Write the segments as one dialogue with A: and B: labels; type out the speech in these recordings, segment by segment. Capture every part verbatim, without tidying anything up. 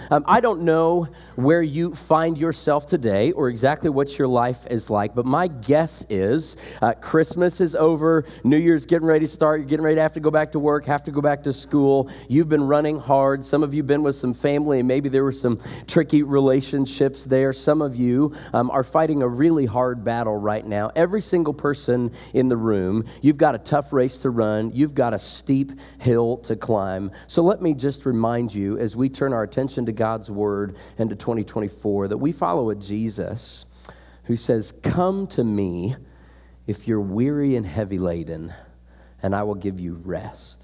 A: Um, I don't know where you find yourself today or exactly what your life is like, but my guess is uh, Christmas is over, New Year's getting ready to start, you're getting ready to have to go back to work, have to go back to school. You've been running hard. Some of you have been with some family, and maybe there were some tricky relationships there. Some of you um, are fighting a really hard battle right now. Every single person in the room, you've got a tough race to run. You've got a steep hill to climb. So let me just remind you, as we turn our attention to God's word into twenty twenty-four, that we follow a Jesus who says, "Come to me if you're weary and heavy laden, and I will give you rest."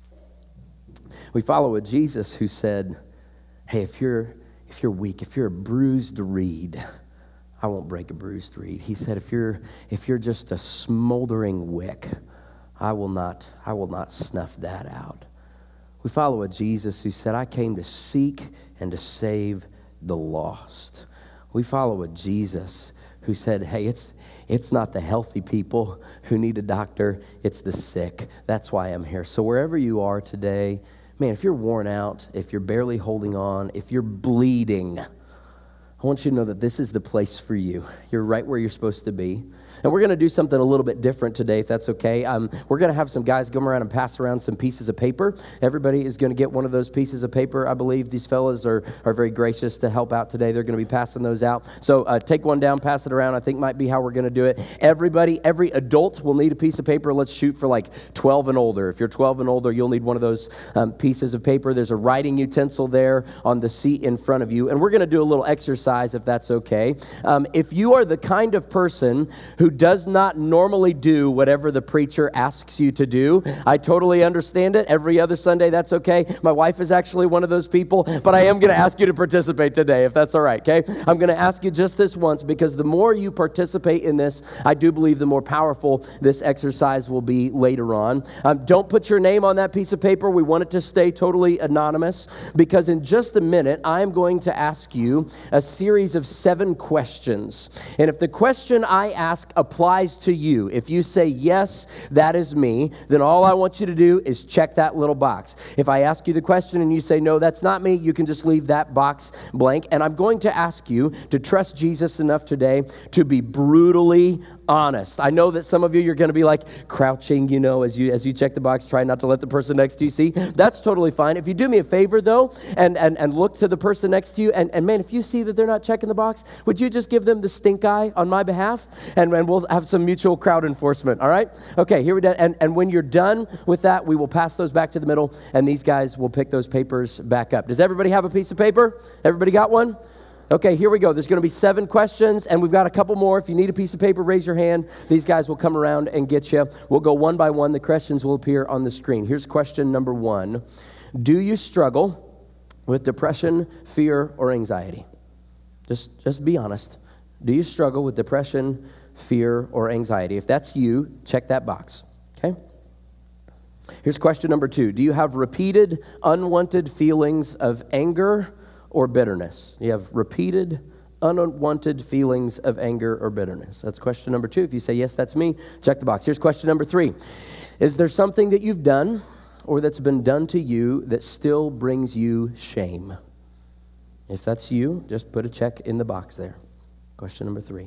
A: We follow a Jesus who said, "Hey, if you're if you're weak, if you're a bruised reed, I won't break a bruised reed." He said, if you're if you're just a smoldering wick, I will not I will not snuff that out. We follow a Jesus who said, "I came to seek and to save the lost." We follow a Jesus who said, "Hey, it's it's not the healthy people who need a doctor, it's the sick. That's why I'm here." So wherever you are today, man, if you're worn out, if you're barely holding on, if you're bleeding, I want you to know that this is the place for you. You're right where you're supposed to be. And we're going to do something a little bit different today, if that's okay. Um, we're going to have some guys come around and pass around some pieces of paper. Everybody is going to get one of those pieces of paper. I believe these fellas are, are very gracious to help out today. They're going to be passing those out. So uh, take one down, pass it around. I think might be how we're going to do it. Everybody, every adult will need a piece of paper. Let's shoot for like twelve and older. If you're twelve and older, you'll need one of those um, pieces of paper. There's a writing utensil there on the seat in front of you. And we're going to do a little exercise, if that's okay. Um, if you are the kind of person who does not normally do whatever the preacher asks you to do, I totally understand it. Every other Sunday, that's okay. My wife is actually one of those people, but I am going to ask you to participate today, if that's all right, okay? I'm going to ask you just this once, because the more you participate in this, I do believe the more powerful this exercise will be later on. Um, don't put your name on that piece of paper. We want it to stay totally anonymous, because in just a minute, I'm going to ask you a series of seven questions. And if the question I ask applies to you, if you say, "Yes, that is me," then all I want you to do is check that little box. If I ask you the question and you say, "No, that's not me," you can just leave that box blank. And I'm going to ask you to trust Jesus enough today to be brutally honest. I know that some of you, you're going to be like crouching, you know, as you as you check the box, try not to let the person next to you see. That's totally fine. If you do me a favor, though, and and, and look to the person next to you, and, and man, if you see that they're not checking the box, would you just give them the stink eye on my behalf? And, and we'll have some mutual crowd enforcement, all right? Okay, here we go. And, and when you're done with that, we will pass those back to the middle, and these guys will pick those papers back up. Does everybody have a piece of paper? Everybody got one? Okay, here we go. There's going to be seven questions, and we've got a couple more. If you need a piece of paper, raise your hand. These guys will come around and get you. We'll go one by one. The questions will appear on the screen. Here's question number one. Do you struggle with depression, fear, or anxiety? Just, just be honest. Do you struggle with depression, fear, or anxiety? If that's you, check that box, okay? Here's question number two. Do you have repeated, unwanted feelings of anger or bitterness? You have repeated, unwanted feelings of anger or bitterness. That's question number two. If you say, "Yes, that's me," check the box. Here's question number three. Is there something that you've done or that's been done to you that still brings you shame? If that's you, just put a check in the box there. Question number three.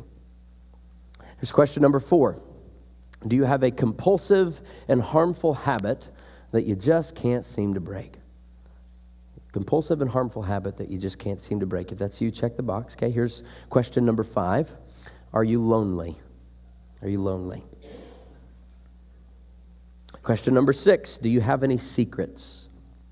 A: Here's question number four. Do you have a compulsive and harmful habit that you just can't seem to break? Compulsive and harmful habit that you just can't seem to break. If that's you, check the box. Okay, here's question number five. Are you lonely? Are you lonely? Question number six. Do you have any secrets?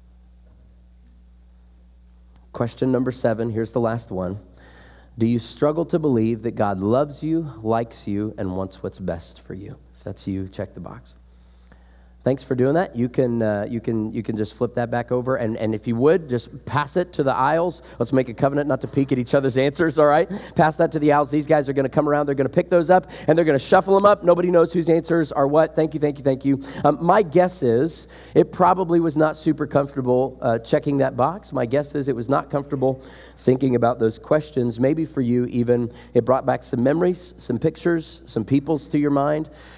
A: Question number seven. Here's the last one. Do you struggle to believe that God loves you, likes you, and wants what's best for you? If that's you, check the box. Thanks for doing that. You can uh, you can you can just flip that back over, and, and if you would, just pass it to the aisles. Let's make a covenant not to peek at each other's answers, all right? Pass that to the aisles. These guys are going to come around. They're going to pick those up, and they're going to shuffle them up. Nobody knows whose answers are what. Thank you, thank you, thank you. Um, my guess is it probably was not super comfortable uh, checking that box. My guess is it was not comfortable thinking about those questions. Maybe for you even, it brought back some memories, some pictures, some peoples to your mind.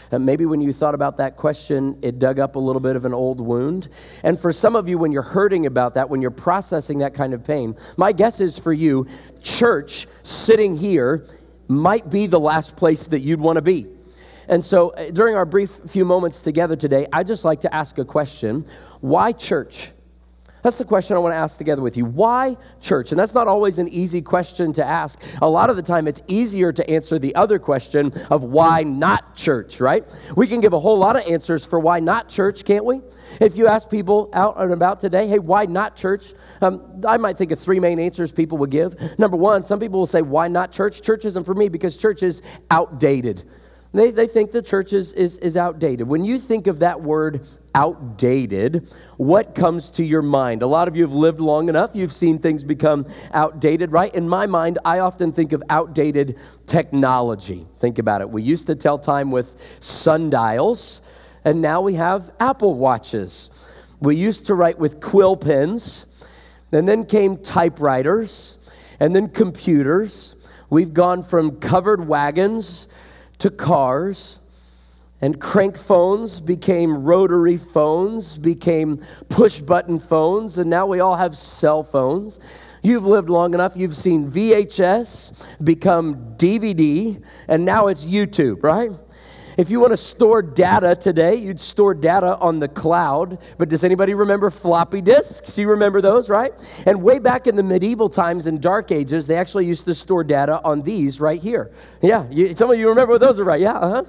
A: Uh, maybe when you thought about that question, it dug up a little bit of an old wound. And for some of you, when you're hurting about that, when you're processing that kind of pain, my guess is for you, church sitting here might be the last place that you'd want to be. And so uh, during our brief few moments together today, I'd just like to ask a question. Why church? That's the question I want to ask together with you. Why church? And that's not always an easy question to ask. A lot of the time, it's easier to answer the other question of why not church, right? We can give a whole lot of answers for why not church, can't we? If you ask people out and about today, hey, why not church? Um, I might think of three main answers people would give. Number one, some people will say, why not church? Church isn't for me because church is outdated. They, they think the church is, is, is outdated. When you think of that word outdated, what comes to your mind? A lot of you have lived long enough. You've seen things become outdated, right? In my mind, I often think of outdated technology. Think about it. We used to tell time with sundials, and now we have Apple Watches. We used to write with quill pens, and then came typewriters, and then computers. We've gone from covered wagons to cars, and crank phones became rotary phones, became push-button phones, and now we all have cell phones. You've lived long enough, you've seen V H S become D V D, and now it's YouTube, right? If you want to store data today, you'd store data on the cloud. But does anybody remember floppy disks? You remember those, right? And way back in the medieval times and dark ages, they actually used to store data on these right here. Yeah, you, some of you remember what those are, right? Yeah, uh-huh.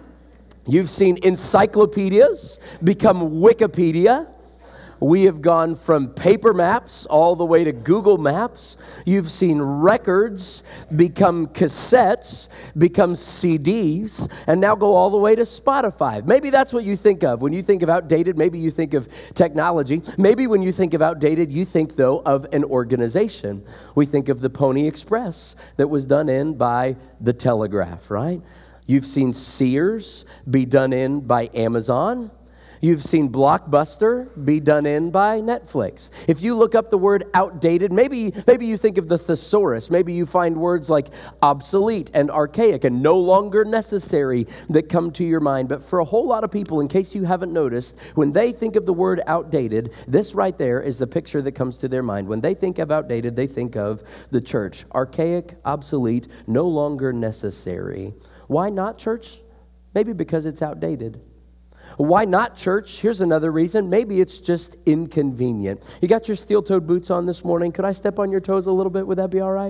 A: You've seen encyclopedias become Wikipedia. We have gone from paper maps all the way to Google Maps. You've seen records become cassettes, become C Ds, and now go all the way to Spotify. Maybe that's what you think of. When you think of outdated, maybe you think of technology. Maybe when you think of outdated, you think, though, of an organization. We think of the Pony Express that was done in by the Telegraph, right? You've seen Sears be done in by Amazon. You've seen Blockbuster be done in by Netflix. If you look up the word outdated, maybe maybe you think of the thesaurus. Maybe you find words like obsolete and archaic and no longer necessary that come to your mind. But for a whole lot of people, in case you haven't noticed, when they think of the word outdated, this right there is the picture that comes to their mind. When they think of outdated, they think of the church. Archaic, obsolete, no longer necessary. Why not church? Maybe because it's outdated. Why not church? Here's another reason. Maybe it's just inconvenient. You got your steel-toed boots on this morning. Could I step on your toes a little bit? Would that be all right?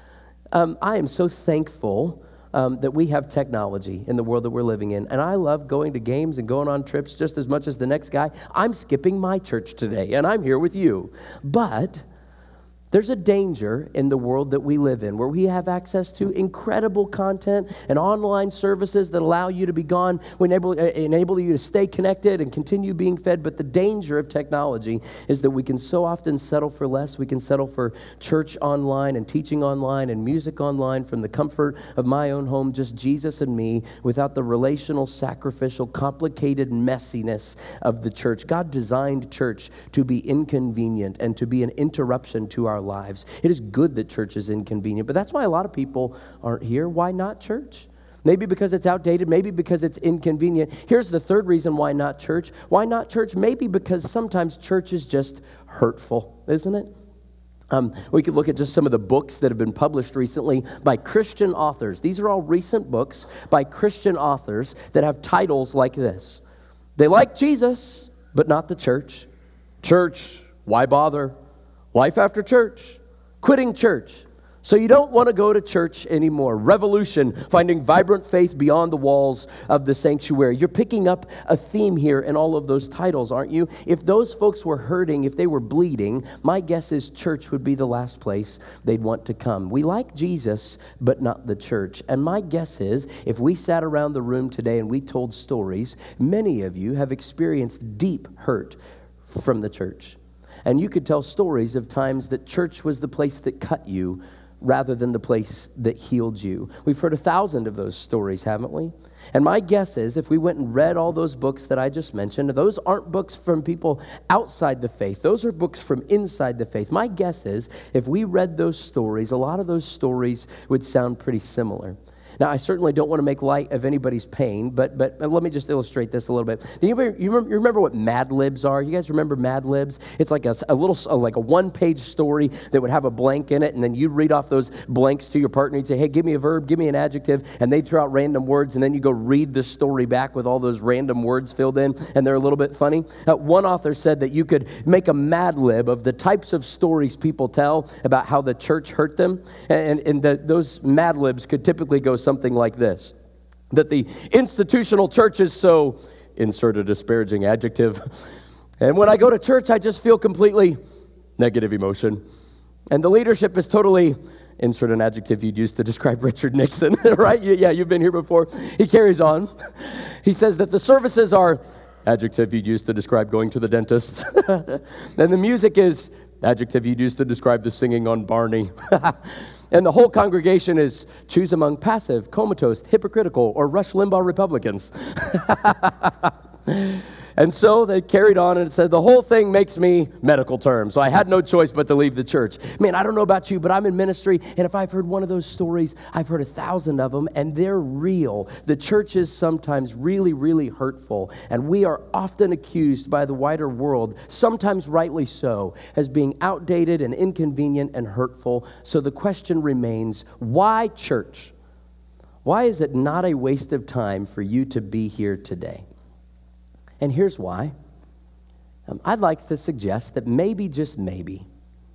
A: Um, I am so thankful um, that we have technology in the world that we're living in. And I love going to games and going on trips just as much as the next guy. I'm skipping my church today, and I'm here with you. But there's a danger in the world that we live in where we have access to incredible content and online services that allow you to be gone, enable, enable you to stay connected and continue being fed. But the danger of technology is that we can so often settle for less. We can settle for church online and teaching online and music online from the comfort of my own home, just Jesus and me, without the relational, sacrificial, complicated messiness of the church. God designed church to be inconvenient and to be an interruption to our lives. It is good that church is inconvenient, but that's why a lot of people aren't here. Why not church? Maybe because it's outdated, maybe because it's inconvenient. Here's the third reason why not church. Why not church? Maybe because sometimes church is just hurtful, isn't it? Um, we could look at just some of the books that have been published recently by Christian authors. These are all recent books by Christian authors that have titles like this. They like Jesus, but not the church. Church, why bother? Life after church, quitting church. So you don't want to go to church anymore. Revolution, finding vibrant faith beyond the walls of the sanctuary. You're picking up a theme here in all of those titles, aren't you? If those folks were hurting, if they were bleeding, my guess is church would be the last place they'd want to come. We like Jesus, but not the church. And my guess is, if we sat around the room today and we told stories, many of you have experienced deep hurt from the church. And you could tell stories of times that church was the place that cut you rather than the place that healed you. We've heard a thousand of those stories, haven't we? And my guess is if we went and read all those books that I just mentioned, those aren't books from people outside the faith. Those are books from inside the faith. My guess is if we read those stories, a lot of those stories would sound pretty similar. Now, I certainly don't want to make light of anybody's pain, but but let me just illustrate this a little bit. Do you, ever, you, remember, you remember what Mad Libs are? You guys remember Mad Libs? It's like a, a little, a, like a one-page story that would have a blank in it, and then you'd read off those blanks to your partner. You'd say, hey, give me a verb, give me an adjective, and they'd throw out random words, and then you go read the story back with all those random words filled in, and they're a little bit funny. Uh, one author said that you could make a Mad Lib of the types of stories people tell about how the church hurt them, and, and the, those Mad Libs could typically go something like this, that the institutional church is so, insert a disparaging adjective, and when I go to church, I just feel completely negative emotion, and the leadership is totally, insert an adjective you'd use to describe Richard Nixon, right? Yeah, you've been here before. He carries on. He says that the services are, adjective you'd use to describe going to the dentist. Then the music is, adjective you'd use to describe the singing on Barney. And the whole congregation is, choose among passive, comatose, hypocritical, or Rush Limbaugh Republicans. And so they carried on, and it said, the whole thing makes me medical terms. So I had no choice but to leave the church. Man, I don't know about you, but I'm in ministry, and if I've heard one of those stories, I've heard a thousand of them, and they're real. The church is sometimes really, really hurtful, and we are often accused by the wider world, sometimes rightly so, as being outdated and inconvenient and hurtful. So the question remains, why church? Why is it not a waste of time for you to be here today? And here's why. Um, I'd like to suggest that maybe, just maybe,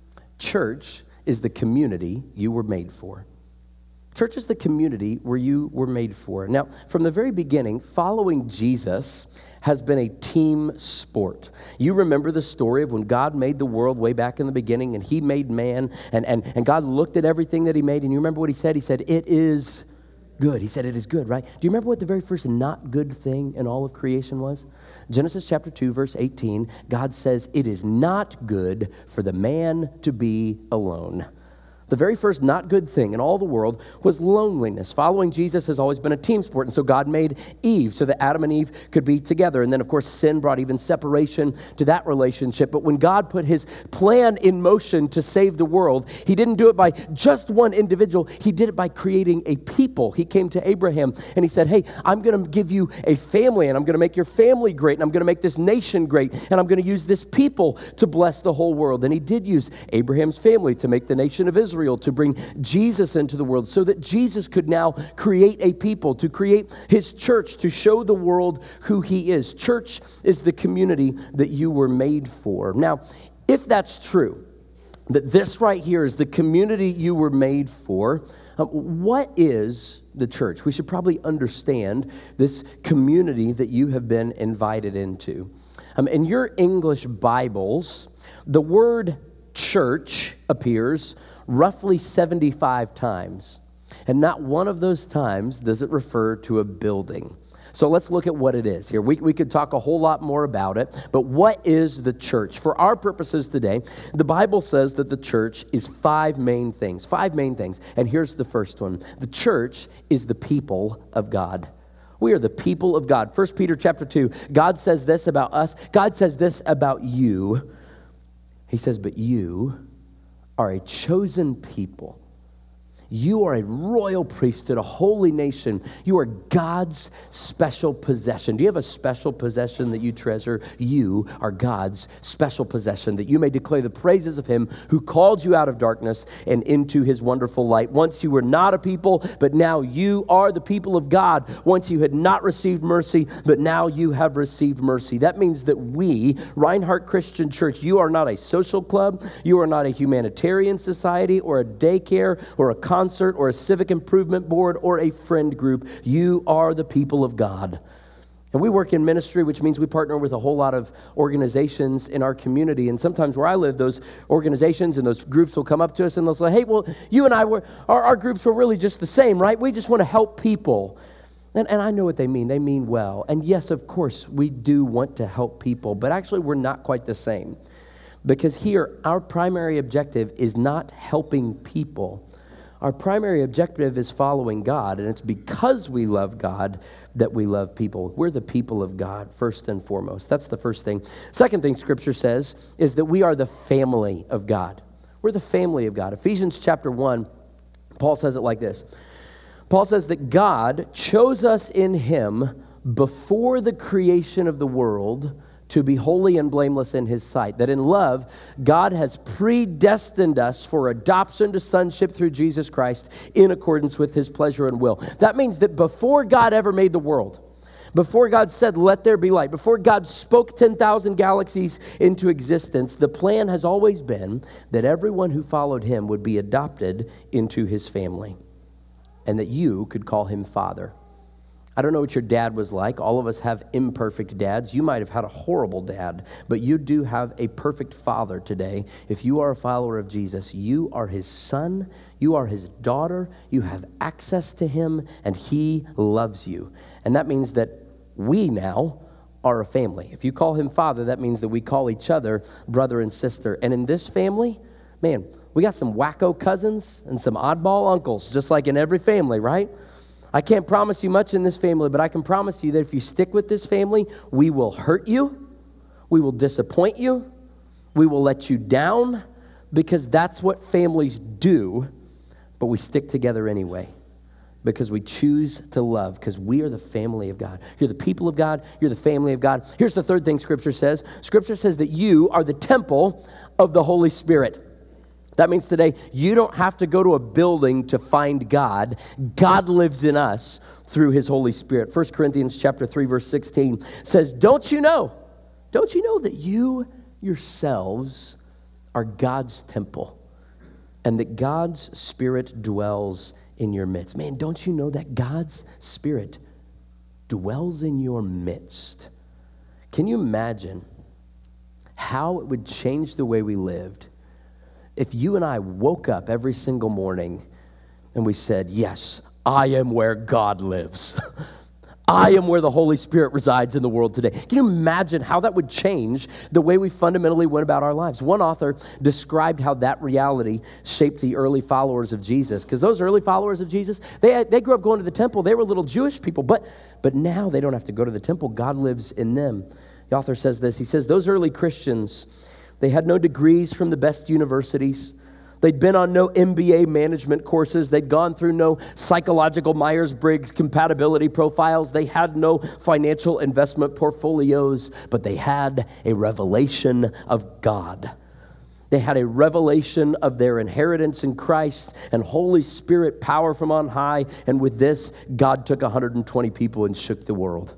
A: church is the community you were made for. Church is the community where you were made for. Now, from the very beginning, following Jesus has been a team sport. You remember the story of when God made the world way back in the beginning, and he made man, and, and, and God looked at everything that he made, and you remember what he said? He said, it is good. He said it is good, right? Do you remember what the very first not good thing in all of creation was? Genesis chapter two, verse eighteen, God says, it is not good for the man to be alone. The very first not good thing in all the world was loneliness. Following Jesus has always been a team sport, and so God made Eve so that Adam and Eve could be together. And then, of course, sin brought even separation to that relationship. But when God put his plan in motion to save the world, he didn't do it by just one individual. He did it by creating a people. He came to Abraham, and he said, hey, I'm going to give you a family, and I'm going to make your family great, and I'm going to make this nation great, and I'm going to use this people to bless the whole world. And he did use Abraham's family to make the nation of Israel, to bring Jesus into the world so that Jesus could now create a people, to create his church, to show the world who he is. Church is the community that you were made for. Now, if that's true, that this right here is the community you were made for, um, what is the church? We should probably understand this community that you have been invited into. Um, in your English Bibles, the word church appears roughly seventy-five times. And not one of those times does it refer to a building. So let's look at what it is here. We, we could talk a whole lot more about it, but what is the church? For our purposes today, the Bible says that the church is five main things, five main things. And here's the first one. The church is the people of God. We are the people of God. First Peter chapter two, God says this about us. God says this about you. He says, but you are a chosen people. You are a royal priesthood, a holy nation. You are God's special possession. Do you have a special possession that you treasure? You are God's special possession, that you may declare the praises of him who called you out of darkness and into his wonderful light. Once you were not a people, but now you are the people of God. Once you had not received mercy, but now you have received mercy. That means that we, Reinhardt Christian Church, you are not a social club, you are not a humanitarian society or a daycare or a concert or a civic improvement board or a friend group. You are the people of God. And we work in ministry, which means we partner with a whole lot of organizations in our community. And sometimes where I live, those organizations and those groups will come up to us and they'll say, hey, well, you and I, were our, our groups were really just the same, right? We just want to help people. And, and I know what they mean. They mean well. And yes, of course, we do want to help people, but actually we're not quite the same. Because here, our primary objective is not helping people. Our primary objective is following God, and it's because we love God that we love people. We're the people of God, first and foremost. That's the first thing. Second thing Scripture says is that we are the family of God. We're the family of God. Ephesians chapter one, Paul says it like this. Paul says that God chose us in him before the creation of the world to be holy and blameless in his sight. That in love, God has predestined us for adoption to sonship through Jesus Christ in accordance with his pleasure and will. That means that before God ever made the world, before God said, let there be light, before God spoke ten thousand galaxies into existence, the plan has always been that everyone who followed him would be adopted into his family and that you could call him Father. I don't know what your dad was like. All of us have imperfect dads. You might have had a horrible dad, but you do have a perfect father today. If you are a follower of Jesus, you are his son, you are his daughter, you have access to him, and he loves you. And that means that we now are a family. If you call him Father, that means that we call each other brother and sister. And in this family, man, we got some wacko cousins and some oddball uncles, just like in every family, right? I can't promise you much in this family, but I can promise you that if you stick with this family, we will hurt you, we will disappoint you, we will let you down, because that's what families do, but we stick together anyway, because we choose to love, because we are the family of God. You're the people of God, you're the family of God. Here's the third thing Scripture says. Scripture says that you are the temple of the Holy Spirit. That means today, you don't have to go to a building to find God. God lives in us through his Holy Spirit. First Corinthians chapter three, verse sixteen says, don't you know, don't you know that you yourselves are God's temple and that God's Spirit dwells in your midst? Man, don't you know that God's Spirit dwells in your midst? Can you imagine how it would change the way we lived if you and I woke up every single morning and we said, yes, I am where God lives. I am where the Holy Spirit resides in the world today. Can you imagine how that would change the way we fundamentally went about our lives? One author described how that reality shaped the early followers of Jesus. Because those early followers of Jesus, they, they grew up going to the temple. They were little Jewish people. But, but now they don't have to go to the temple. God lives in them. The author says this. He says, those early Christians, they had no degrees from the best universities. They'd been on no M B A management courses. They'd gone through no psychological Myers-Briggs compatibility profiles. They had no financial investment portfolios, but they had a revelation of God. They had a revelation of their inheritance in Christ and Holy Spirit power from on high. And with this, God took one hundred twenty people and shook the world.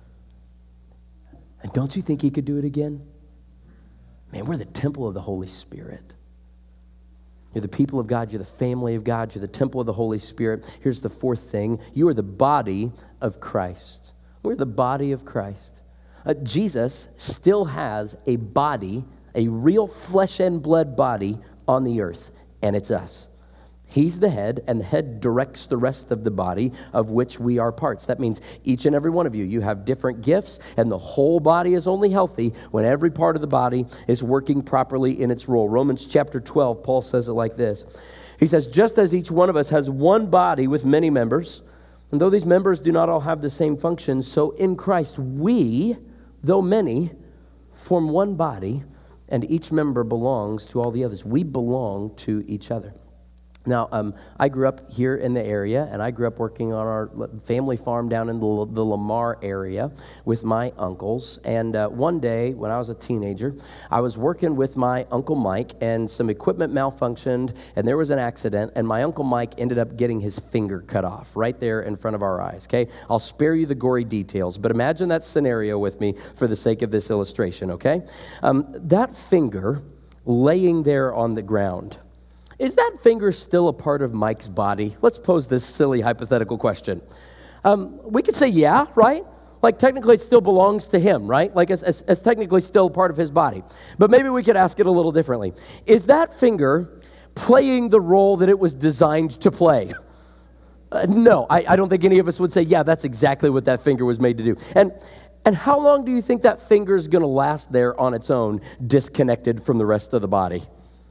A: And don't you think he could do it again? Man, we're the temple of the Holy Spirit. You're the people of God. You're the family of God. You're the temple of the Holy Spirit. Here's the fourth thing. You are the body of Christ. We're the body of Christ. Uh, Jesus still has a body, a real flesh and blood body on the earth, and it's us. He's the head, and the head directs the rest of the body of which we are parts. That means each and every one of you, you have different gifts, and the whole body is only healthy when every part of the body is working properly in its role. Romans chapter twelve, Paul says it like this. He says, just as each one of us has one body with many members, and though these members do not all have the same function, so in Christ we, though many, form one body, and each member belongs to all the others. We belong to each other. Now, um, I grew up here in the area, and I grew up working on our family farm down in the, the Lamar area with my uncles. And uh, one day, when I was a teenager, I was working with my Uncle Mike, and some equipment malfunctioned, and there was an accident, and my Uncle Mike ended up getting his finger cut off right there in front of our eyes, okay? I'll spare you the gory details, but imagine that scenario with me for the sake of this illustration, okay? Um, that finger laying there on the ground, is that finger still a part of Mike's body? Let's pose this silly hypothetical question. Um, we could say yeah, right? Like technically it still belongs to him, right? Like as, as, as technically still part of his body. But maybe we could ask it a little differently. Is that finger playing the role that it was designed to play? Uh, no, I, I don't think any of us would say, yeah, that's exactly what that finger was made to do. And and how long do you think that finger is going to last there on its own, disconnected from the rest of the body?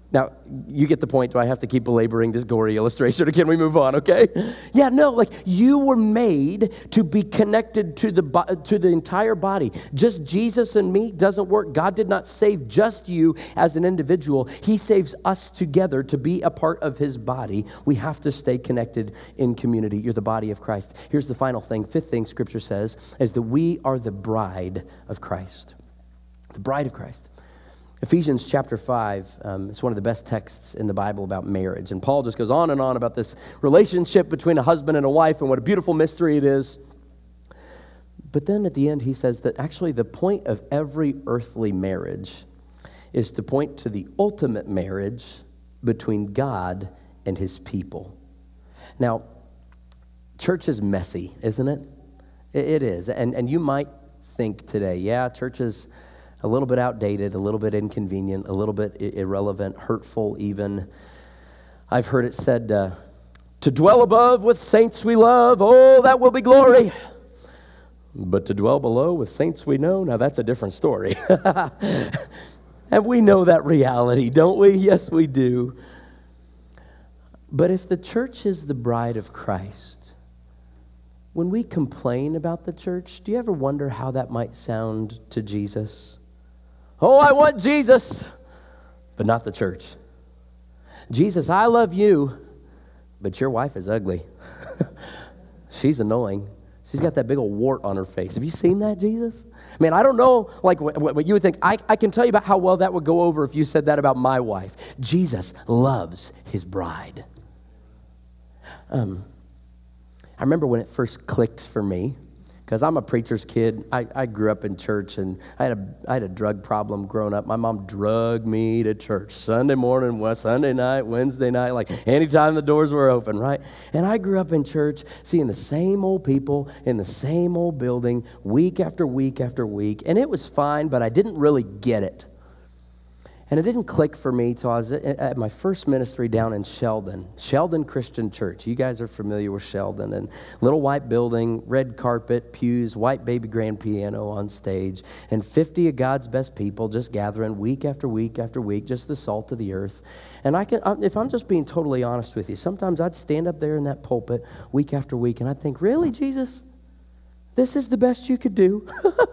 A: Now, you get the point. Do I have to keep belaboring this gory illustration, or can we move on, okay? Yeah, no, like, you were made to be connected to the bo- to the entire body. Just Jesus and me doesn't work. God did not save just you as an individual. He saves us together to be a part of his body. We have to stay connected in community. You're the body of Christ. Here's the final thing. Fifth thing Scripture says is that we are the bride of Christ. The bride of Christ. Ephesians chapter five, um, it's one of the best texts in the Bible about marriage. And Paul just goes on and on about this relationship between a husband and a wife and what a beautiful mystery it is. But then at the end he says that actually the point of every earthly marriage is to point to the ultimate marriage between God and his people. Now, church is messy, isn't it? It, it is. And, and you might think today, yeah, church is a little bit outdated, a little bit inconvenient, a little bit irrelevant, hurtful even. I've heard it said, uh, to dwell above with saints we love, oh, that will be glory. But to dwell below with saints we know, now that's a different story. And we know that reality, don't we? Yes, we do. But if the church is the bride of Christ, when we complain about the church, do you ever wonder how that might sound to Jesus? Oh, I want Jesus, but not the church. Jesus, I love you, but your wife is ugly. She's annoying. She's got that big old wart on her face. Have you seen that, Jesus? I mean, I don't know, like what, what you would think. I, I can tell you about how well that would go over if you said that about my wife. Jesus loves his bride. Um, I remember when it first clicked for me, because I'm a preacher's kid. I, I grew up in church, and I had a I had a drug problem growing up. My mom drugged me to church Sunday morning, Sunday night, Wednesday night, like anytime the doors were open, right? And I grew up in church, seeing the same old people in the same old building week after week after week, and it was fine, but I didn't really get it. And it didn't click for me till I was at my first ministry down in Sheldon, Sheldon Christian Church. You guys are familiar with Sheldon. And little white building, red carpet, pews, white baby grand piano on stage, and fifty of God's best people just gathering week after week after week, just the salt of the earth. And I can, if I'm just being totally honest with you, sometimes I'd stand up there in that pulpit week after week, and I'd think, really, Jesus? This is the best you could do?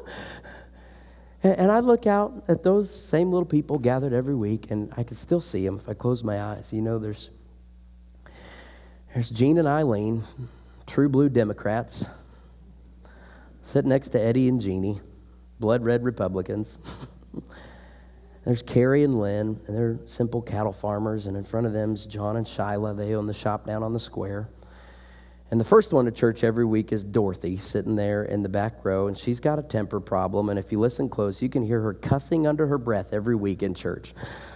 A: And I look out at those same little people gathered every week, and I can still see them if I close my eyes. You know, there's there's Gene and Eileen, true blue Democrats, sitting next to Eddie and Jeannie, blood red Republicans. There's Carrie and Lynn, and they're simple cattle farmers, and in front of them's John and Shyla. They own the shop down on the square. And the first one to church every week is Dorothy, sitting there in the back row, and she's got a temper problem, and if you listen close, you can hear her cussing under her breath every week in church.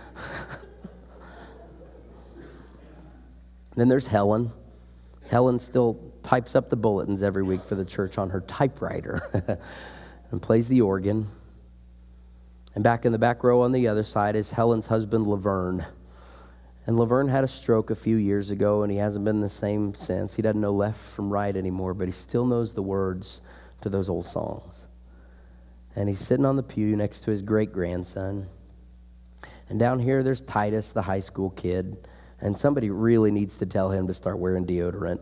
A: Then there's Helen. Helen still types up the bulletins every week for the church on her typewriter and plays the organ. And back in the back row on the other side is Helen's husband, Laverne. And Laverne had a stroke a few years ago, and he hasn't been the same since. He doesn't know left from right anymore, but he still knows the words to those old songs. And he's sitting on the pew next to his great-grandson. And down here, there's Titus, the high school kid, and somebody really needs to tell him to start wearing deodorant.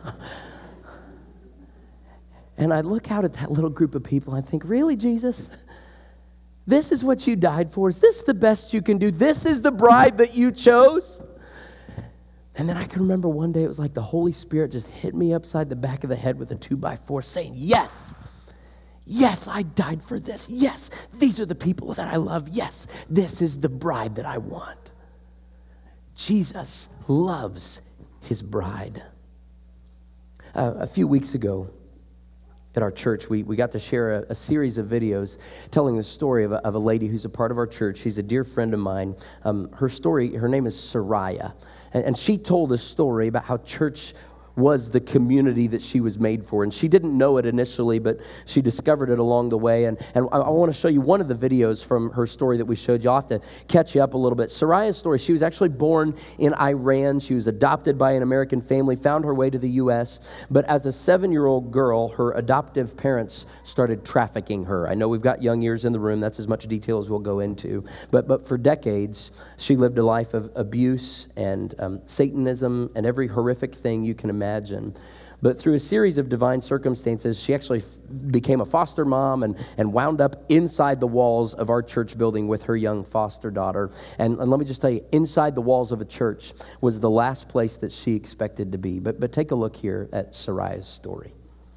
A: And I look out at that little group of people, and I think, really, Jesus? This is what you died for? Is this the best you can do? This is the bride that you chose? And then I can remember one day it was like the Holy Spirit just hit me upside the back of the head with a two by four saying, yes, yes, I died for this. Yes, these are the people that I love. Yes, this is the bride that I want. Jesus loves his bride. Uh, a few weeks ago, at our church, we, we got to share a, a series of videos telling the story of a, of a lady who's a part of our church. She's a dear friend of mine. Um, her story, her name is Soraya. And, and she told a story about how church was the community that she was made for. And she didn't know it initially, but she discovered it along the way. And, and I, I want to show you one of the videos from her story that we showed you. I'll have to catch you up a little bit. Soraya's story, she was actually born in Iran. She was adopted by an American family, found her way to the U S, but as a seven-year-old girl, her adoptive parents started trafficking her. I know we've got young ears in the room. That's as much detail as we'll go into. But, but for decades, she lived a life of abuse and um, Satanism and every horrific thing you can imagine. But through a series of divine circumstances, she actually f- became a foster mom and, and wound up inside the walls of our church building with her young foster daughter. And, and let me just tell you, inside the walls of a church was the last place that she expected to be. But, but take a look here at Soraya's story.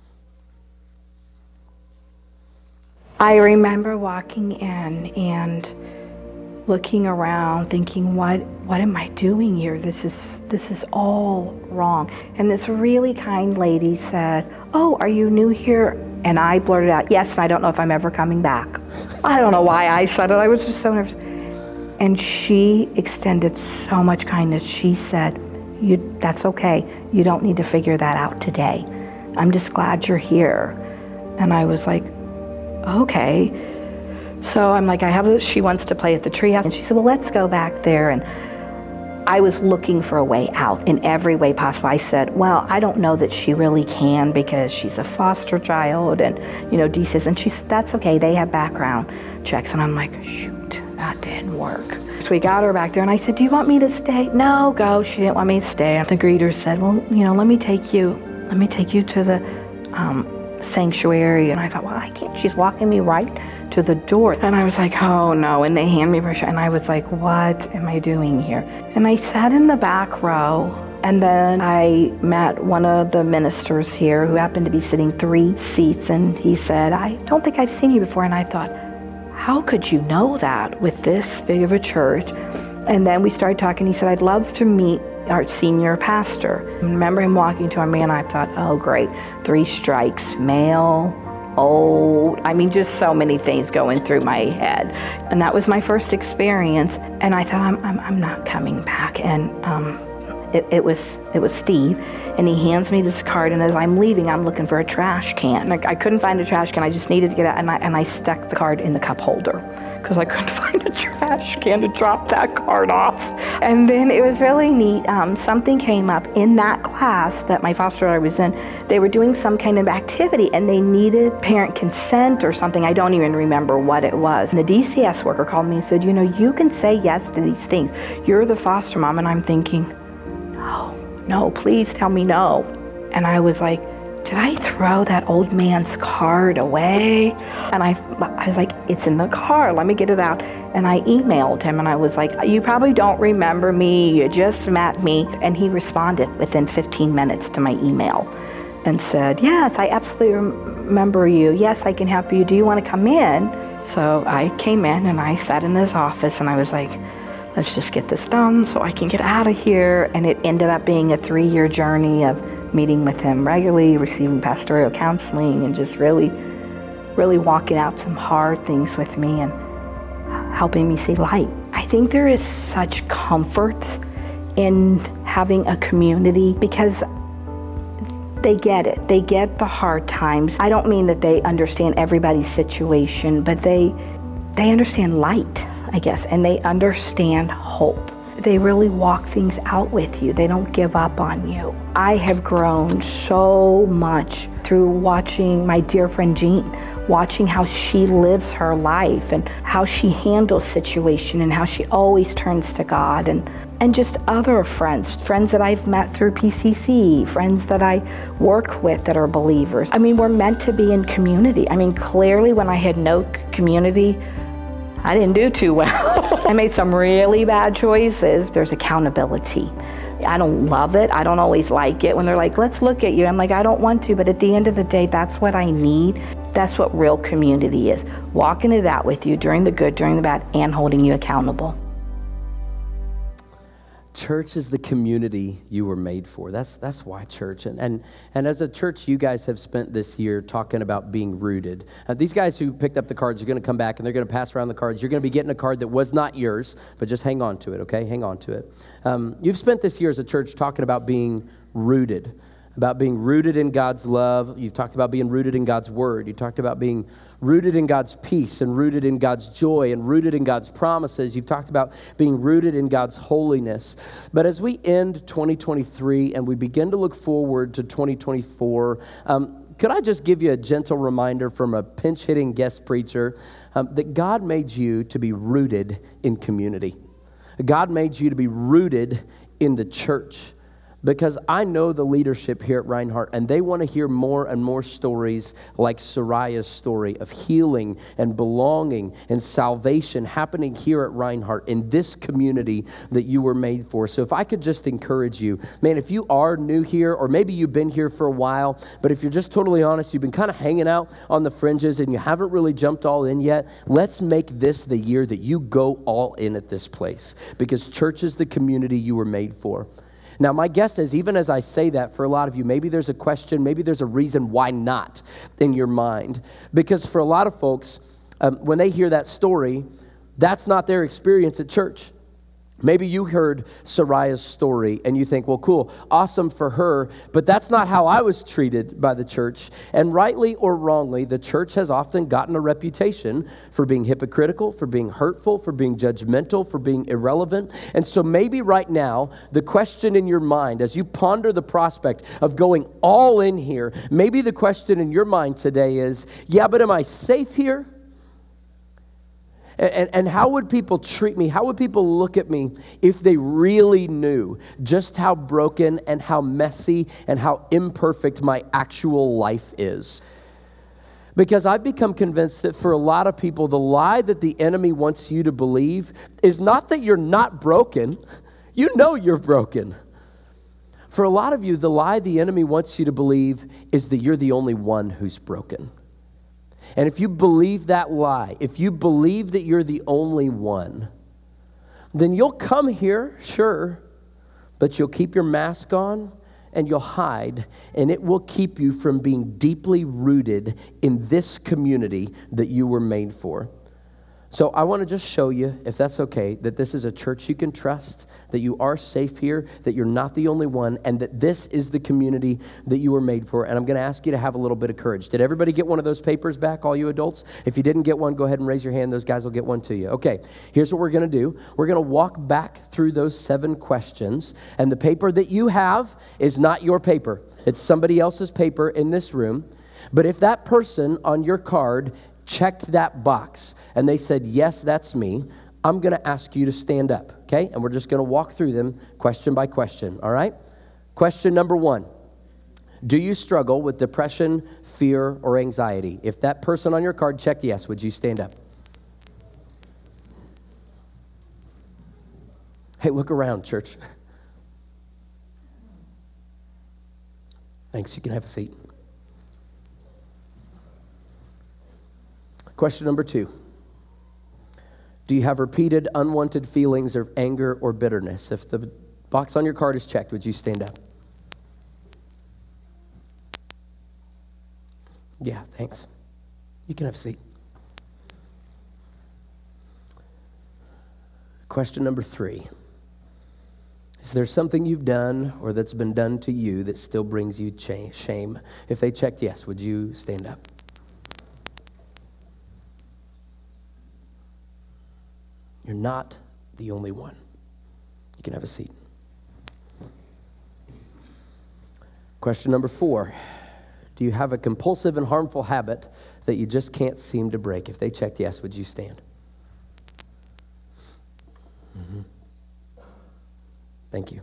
B: I remember walking in and looking around, thinking, what what am I doing here? This is this is all wrong. And this really kind lady said, "Oh, are you new here?" And I blurted out, "Yes, and I don't know if I'm ever coming back." I don't know why I said it. I was just so nervous. And she extended so much kindness. She said, "You that's okay. You don't need to figure that out today. I'm just glad you're here." And I was like, "Okay." So I'm like, I have this, she wants to play at the treehouse. And she said, "Well, let's go back there." And I was looking for a way out in every way possible. I said, "Well, I don't know that she really can because she's a foster child." And, you know, Dee says, and she said, "That's okay. They have background checks." And I'm like, shoot, that didn't work. So we got her back there and I said, "Do you want me to stay?" "No, go." She didn't want me to stay. The greeter said, "Well, you know, let me take you, let me take you to the um, sanctuary." And I thought, well, I can't. She's walking me right to the door. And I was like, oh no. And they hand me a brochure. And I was like, what am I doing here? And I sat in the back row. And then I met one of the ministers here who happened to be sitting three seats. And he said, "I don't think I've seen you before." And I thought, how could you know that with this big of a church? And then we started talking. He said, "I'd love to meet our senior pastor." I remember him walking to me and I thought, oh great, three strikes, male, old, I mean, just so many things going through my head. And that was my first experience. And I thought, I'm, I'm, I'm not coming back. And um, it, it was it was Steve. And he hands me this card. And as I'm leaving, I'm looking for a trash can. Like, I couldn't find a trash can. I just needed to get out. And I, and I stuck the card in the cup holder because I couldn't find a trash can to drop that card off. And then it was really neat. Um, something came up in that class that my foster daughter was in. They were doing some kind of activity and they needed parent consent or something. I don't even remember what it was. And the D C S worker called me and said, "You know, you can say yes to these things. You're the foster mom." And I'm thinking, no, no, please tell me no. And I was like, did I throw that old man's card away? And I, I was like, it's in the car, let me get it out. And I emailed him and I was like, "You probably don't remember me, you just met me." And he responded within fifteen minutes to my email and said, "Yes, I absolutely remember you. Yes, I can help you. Do you want to come in?" So I came in and I sat in his office and I was like, let's just get this done so I can get out of here. And it ended up being a three-year journey of meeting with him regularly, receiving pastoral counseling, and just really, really walking out some hard things with me and helping me see light. I think there is such comfort in having a community because they get it. They get the hard times. I don't mean that they understand everybody's situation, but they they understand light, I guess, and they understand hope. They really walk things out with you. They don't give up on you. I have grown so much through watching my dear friend Jean, watching how she lives her life and how she handles situation and how she always turns to God, and and just other friends, friends that I've met through P C C, friends that I work with that are believers. I mean, we're meant to be in community. I mean, clearly when I had no community, I didn't do too well. I made some really bad choices. There's accountability. I don't love it. I don't always like it when they're like, let's look at you. I'm like, I don't want to, but at the end of the day, that's what I need. That's what real community is. Walking it out with you during the good, during the bad, and holding you accountable.
A: Church is the community you were made for. That's that's why church. And and, and as a church, you guys have spent this year talking about being rooted. Uh, these guys who picked up the cards are going to come back and they're going to pass around the cards. You're going to be getting a card that was not yours, but just hang on to it, okay? Hang on to it. Um, you've spent this year as a church talking about being rooted. about being rooted in God's love. You've talked about being rooted in God's word. You talked about being rooted in God's peace and rooted in God's joy and rooted in God's promises. You've talked about being rooted in God's holiness. But as we end twenty twenty-three and we begin to look forward to twenty twenty-four, um, could I just give you a gentle reminder from a pinch-hitting guest preacher um, that God made you to be rooted in community. God made you to be rooted in the church. Because I know the leadership here at Reinhardt, and they want to hear more and more stories like Soraya's story of healing and belonging and salvation happening here at Reinhardt in this community that you were made for. So if I could just encourage you, man, if you are new here, or maybe you've been here for a while, but if you're just totally honest, you've been kind of hanging out on the fringes and you haven't really jumped all in yet, let's make this the year that you go all in at this place. Because church is the community you were made for. Now, my guess is, even as I say that, for a lot of you, maybe there's a question, maybe there's a reason why not in your mind. Because for a lot of folks, um, when they hear that story, that's not their experience at church. Maybe you heard Soraya's story and you think, well, cool, awesome for her, but that's not how I was treated by the church. And rightly or wrongly, the church has often gotten a reputation for being hypocritical, for being hurtful, for being judgmental, for being irrelevant. And so maybe right now, the question in your mind, as you ponder the prospect of going all in here, maybe the question in your mind today is, yeah, but am I safe here? And, and how would people treat me? How would people look at me if they really knew just how broken and how messy and how imperfect my actual life is? Because I've become convinced that for a lot of people, the lie that the enemy wants you to believe is not that you're not broken. You know you're broken. For a lot of you, the lie the enemy wants you to believe is that you're the only one who's broken. And if you believe that lie, if you believe that you're the only one, then you'll come here, sure, but you'll keep your mask on and you'll hide, and it will keep you from being deeply rooted in this community that you were made for. So I want to just show you, if that's okay, that this is a church you can trust, that you are safe here, that you're not the only one, and that this is the community that you were made for. And I'm going to ask you to have a little bit of courage. Did everybody get one of those papers back, all you adults? If you didn't get one, go ahead and raise your hand. Those guys will get one to you. Okay, here's what we're going to do. We're going to walk back through those seven questions, and the paper that you have is not your paper. It's somebody else's paper in this room. But if that person on your card checked that box and they said, yes, that's me, I'm going to ask you to stand up, okay? And we're just going to walk through them question by question, all right? Question number one, do you struggle with depression, fear, or anxiety? If that person on your card checked yes, would you stand up? Hey, look around, church. Thanks, you can have a seat. Question number two. Do you have repeated unwanted feelings of anger or bitterness? If the box on your card is checked, would you stand up? Yeah, thanks. You can have a seat. Question number three. Is there something you've done or that's been done to you that still brings you shame? If they checked yes, would you stand up? You're not the only one. You can have a seat. Question number four. Do you have a compulsive and harmful habit that you just can't seem to break? If they checked yes, would you stand? Mm-hmm. Thank you.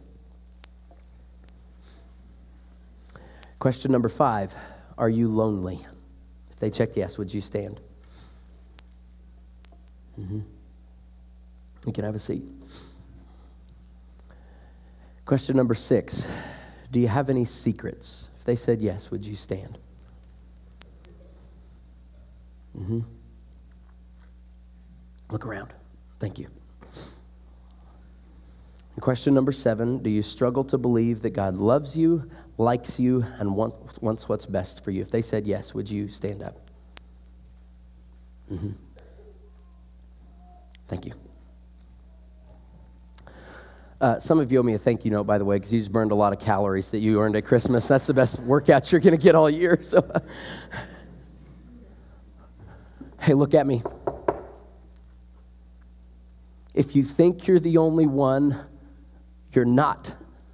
A: Question number five. Are you lonely? If they checked yes, would you stand? Mm-hmm. You can have a seat. Question number six. Do you have any secrets? If they said yes, would you stand? Mm-hmm. Look around. Thank you. And question number seven. Do you struggle to believe that God loves you, likes you, and wants, wants what's best for you? If they said yes, would you stand up? Mm-hmm. Thank you. Uh, some of you owe me a thank you note, by the way, because you just burned a lot of calories that you earned at Christmas. That's the best workout you're going to get all year. So, hey, look at me. If you think you're the only one, you're not.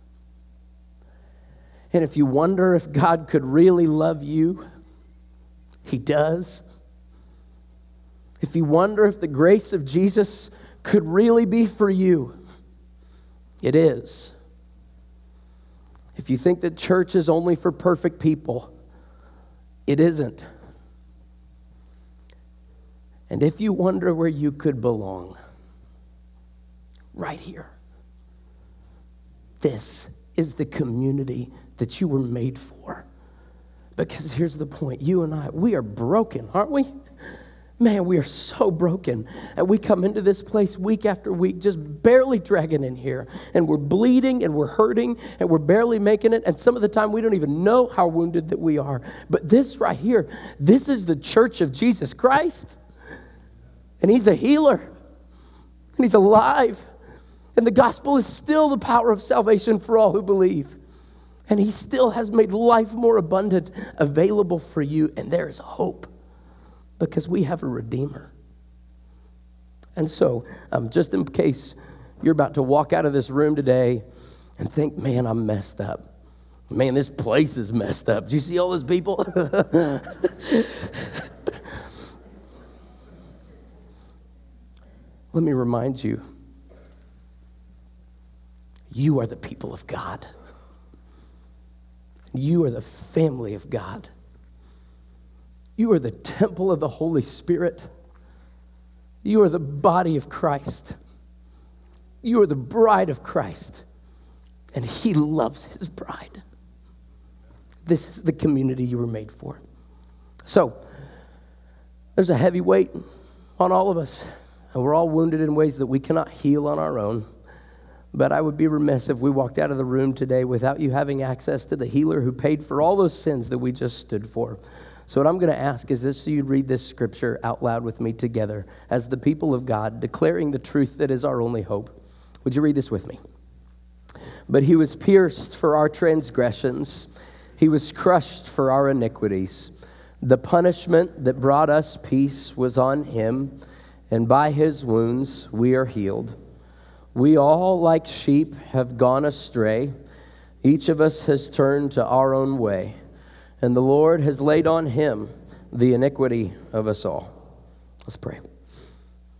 A: And if you wonder if God could really love you, He does. If you wonder if the grace of Jesus could really be for you, it is. If you think that church is only for perfect people, it isn't. And if you wonder where you could belong, right here, this is the community that you were made for. Because here's the point, you and I, we are broken, aren't we? Man, we are so broken. And we come into this place week after week, just barely dragging in here. And we're bleeding and we're hurting and we're barely making it. And some of the time we don't even know how wounded that we are. But this right here, this is the church of Jesus Christ. And He's a healer. And He's alive. And the gospel is still the power of salvation for all who believe. And He still has made life more abundant available for you. And there is hope. Because we have a Redeemer. And so, um, just in case you're about to walk out of this room today and think, man, I'm messed up. Man, this place is messed up. Do you see all those people? Let me remind you, you are the people of God. You are the family of God. You are the temple of the Holy Spirit. You are the body of Christ. You are the bride of Christ. And He loves His bride. This is the community you were made for. So, there's a heavy weight on all of us. And we're all wounded in ways that we cannot heal on our own. But I would be remiss if we walked out of the room today without you having access to the healer who paid for all those sins that we just stood for. So what I'm going to ask is this, so you read this scripture out loud with me together as the people of God, declaring the truth that is our only hope. Would you read this with me? But He was pierced for our transgressions. He was crushed for our iniquities. The punishment that brought us peace was on Him, and by His wounds we are healed. We all, like sheep, have gone astray. Each of us has turned to our own way. And the Lord has laid on Him the iniquity of us all. Let's pray.